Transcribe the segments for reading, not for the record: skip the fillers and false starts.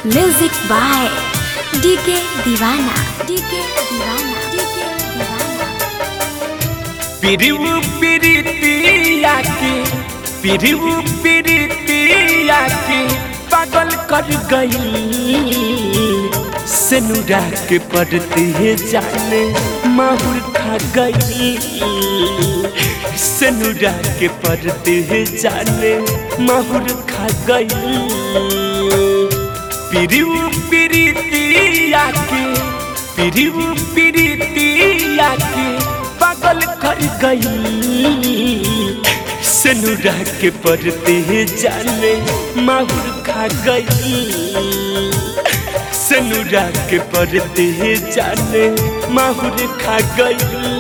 Music by DK Deewana DK Deewana DK Deewana. पिरिवु पिरितिया के पिरिवु पिरितिया के पागल कर गई सनुरा के पड़ते जाने माहुर खा गई सनुरा के पड़ते जाने माहुर खा गई। पिरिवु पिरितिया के पिरिवु पिरितिया के पागल कर गई सनुरा के पड़ते जाने माहुर खा गई सनुरा के पड़ते जाने माहुर खा गई।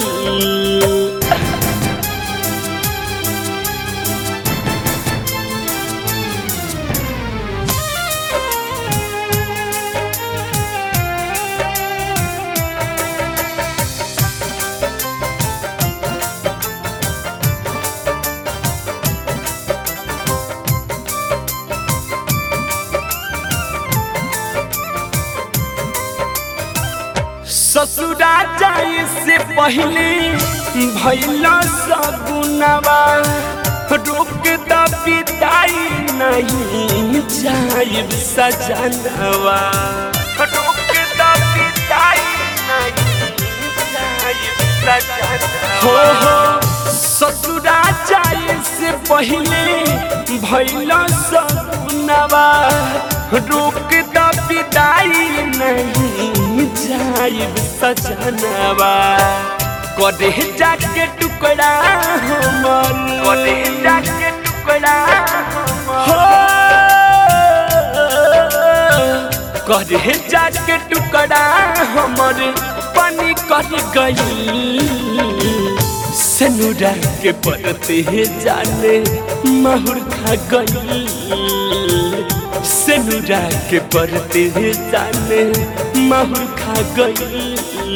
ससुरा जाए से पहले भैला सगुनवा रोक द पिताई नहीं जाए सजनवा रोक द पिताई नहीं जाए सजनवा। हो ससुरा जाए से पहले भैला सगुनवा रोक द पिताई नहीं जाइब सजनवा। करे जाके टुकड़ा हमर करे जाके टुकड़ा हो करे जाके टुकड़ा हमर पानी कर गई सनुरा के पड़ते जाने माहुर खा गई सनुरा के पड़ते जाने माहुर खा गई।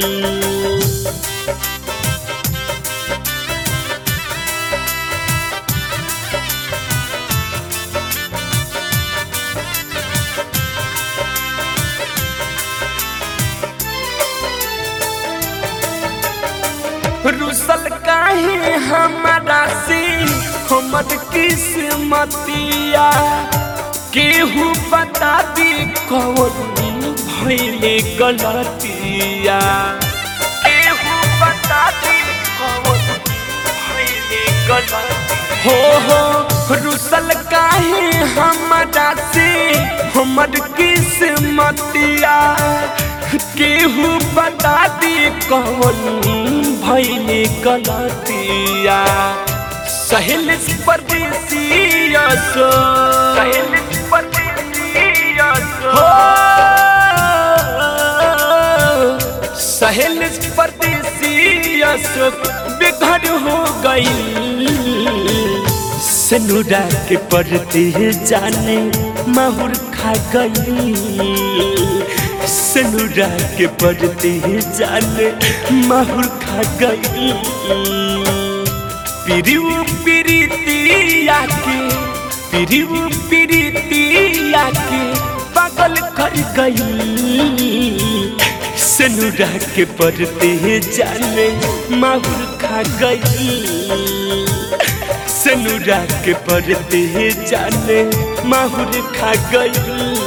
रुसल काहे हमारा से हमर किस्मतिया केहू बता दी कौन भइले गलतिया केहू बता दी कौन भइले गलतिया। हो रुसल काहे हमरा से हमर किस्मतिया केहू बता दी कौन भइले गलतिया। सहेल परदेसिया सो सहेल परदेसिया सो सहेल परदेसिया सो बेघर हो गई सनुरा के पड़ते जाने माहुर खा गई सनुरा के पड़ते जाने माहुर खा गई। पिरिवु पिरितिया के पिरिवु पिरितिया के पागल कर गई सनुरा के पड़ते जाने माहुर खा गई सनुरा के पड़ते जाने माहुर खा गई।